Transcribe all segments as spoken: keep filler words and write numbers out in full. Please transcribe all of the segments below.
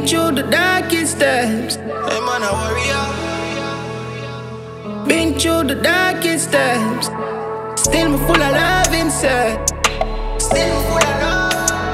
been through the darkest times. Hey man, a warrior. Been through the darkest times. Still me full of love inside. Still full of love.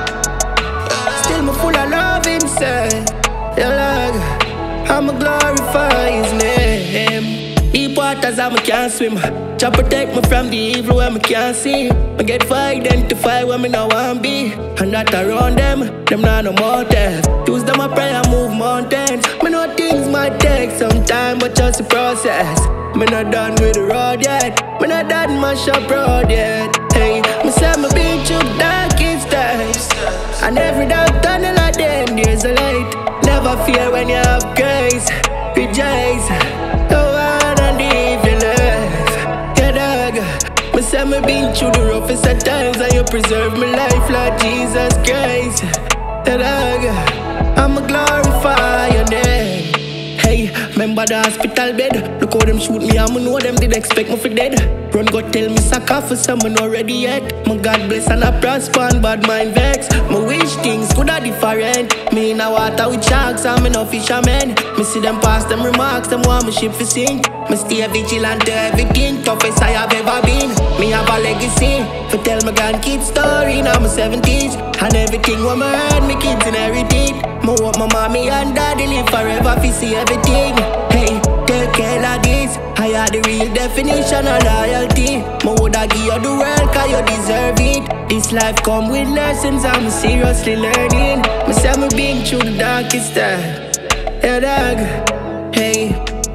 Still me full of love inside. Yeah, Lord, I'ma glorify His name. Deep waters I can't swim. Jah protect me from the evil where me can't see. I get for identify where me now want be. And that around them, them not no more death. Use them a prayer, move mountains. Me know things might take some time, but just the process. Me not done with the road yet. Me not done my shop road yet. Hey, me say me been through the darkest times. And every dark tunnel at the end there's a light. Never fear when you have grace. Rejoice. Go on and live your life. Yeah, dog. Me say me been through the roughest of times, and you preserve my life, Lord Jesus Christ. Yeah, dog. I'ma glorify your name. Hey, remember the hospital bed? Look how them shoot me, I'ma know them did expect me for dead. Run go tell me sucker for someone already yet. My God bless and I prosper and bad mind vex. My wish things coulda different. Me in a water with sharks, I'm no fisherman. Me see them pass them remarks, them want my ship to sink. Me stay vigilant to everything, toughest I have ever been. Me have a legacy, for tell my grandkids story now my seventies. And everything what me heard, me kids inherit it. Me hope my mommy and daddy live forever fi see everything. Hey, take care of this. I had the real definition of loyalty. Me woulda give you the world cause you deserve it. This life come with lessons I'm seriously learning. Me say me been through the darkest time. Yeah, dog. Hey.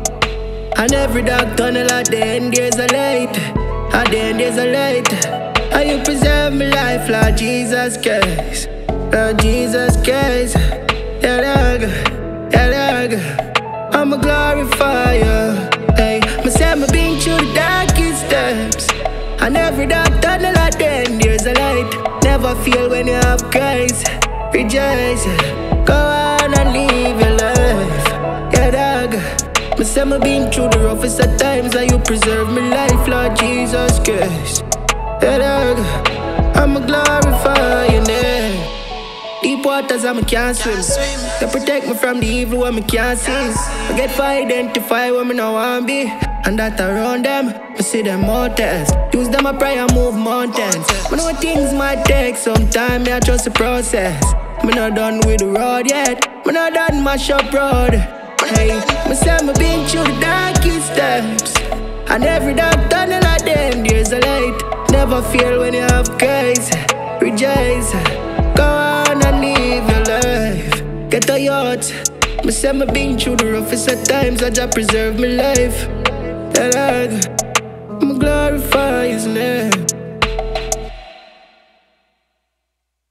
And every dark tunnel at the end there's a light. At the end there's a light. And you preserve my life, Lord Jesus Christ. Lord Jesus Christ. Yeah, dog. Yeah, dog. I'ma glorify you. Hey, me say me been through the darkest times. And every dark tunnel at the end there's a light. Never feel when you have Christ. Rejoice. Go on and live your life. Yeah, dog. Me say me been through the roughest of times, and you preserve my life, Lord Jesus Christ. Yeah, dog. I'ma glorify your name. Deep waters I can't swim. They protect me from the evil where me can't see. I get for identify where me now want be. And that around them, I see them mountains. Use them a prayer, move mountains. I know things might take some time, me I trust the process. Me not done with the road yet. Me not done my shop road. Hey, me say me been through the darkest times. And every dark tunnel at the end there's a light. Never fear when you have Christ. Rejoice. Go on and live your life. Get a yacht. Me say me been through the roughest of times, I just preserve my life. Yeah, Lord, I'ma glorify His name.